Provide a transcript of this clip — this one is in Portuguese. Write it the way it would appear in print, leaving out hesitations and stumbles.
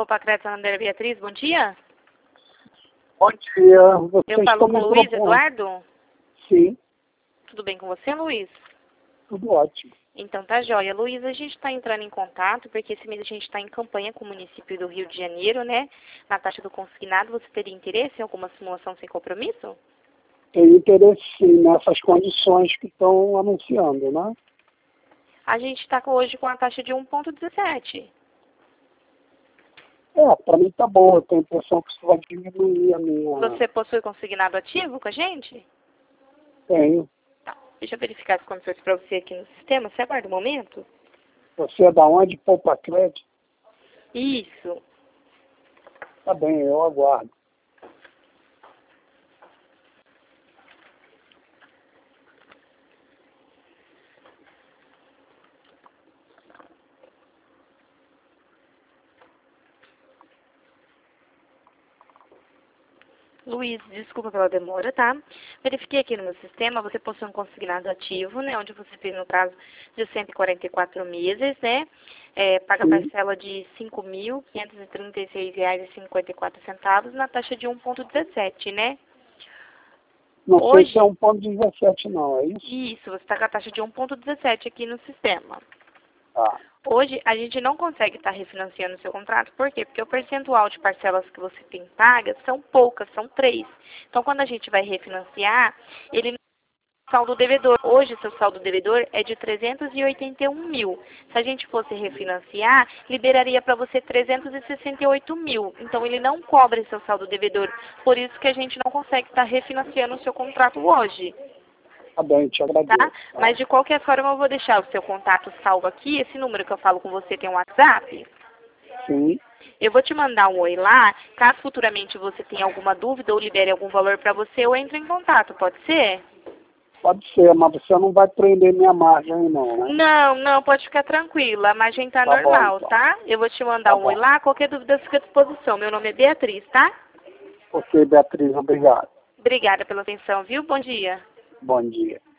Poupa Crédito André Beatriz, bom dia. Bom dia. Vocês Eu falo com o Luiz Eduardo? Sim. Tudo bem com você, Luiz? Tudo ótimo. Então tá jóia. Luiz, a gente está entrando em contato, porque esse mês a gente está em campanha com o município do Rio de Janeiro, né? Na taxa do consignado, você teria interesse em alguma simulação sem compromisso? Tenho interesse sim nessas condições que estão anunciando, né? A gente está hoje com a taxa de 1,17. Para mim tá bom. Eu tenho a impressão que isso vai diminuir a minha... Você possui consignado ativo com a gente? Tenho. Tá. Deixa eu verificar as condições para você aqui no sistema. Você aguarda um momento? Você é da onde? Poupa Crédito? Isso. Tá bem, eu aguardo. Luiz, desculpa pela demora, tá? Verifiquei aqui no meu sistema, você possui um consignado ativo, né? Onde você tem, no caso, de 144 meses, né? Paga parcela de R$ 5.536,54 na taxa de 1,17, né? Não Hoje, sei se é 1,17 não, é isso? Isso, você está com a taxa de 1,17 aqui no sistema. Tá. Hoje, a gente não consegue estar refinanciando o seu contrato. Por quê? Porque o percentual de parcelas que você tem pagas são poucas, são 3. Então, quando a gente vai refinanciar, ele não tem saldo devedor. Hoje, seu saldo devedor é de 381 mil. Se a gente fosse refinanciar, liberaria para você 368 mil. Então, ele não cobre seu saldo devedor. Por isso que a gente não consegue estar refinanciando o seu contrato hoje. Tá bem, te agradeço. Tá? Mas de qualquer forma eu vou deixar o seu contato salvo aqui. Esse número que eu falo com você tem um WhatsApp? Sim. Eu vou te mandar um oi lá. Caso futuramente você tenha alguma dúvida ou libere algum valor para você, eu entro em contato, pode ser? Pode ser, mas você não vai prender minha margem não, né? Não, pode ficar tranquila. A margem tá Tá normal, bom, então. tá? Eu vou te mandar um oi lá. Qualquer dúvida fica à disposição. Meu nome é Beatriz, tá? Ok, Beatriz, obrigado. Obrigada pela atenção, viu? Bom dia. Bom dia.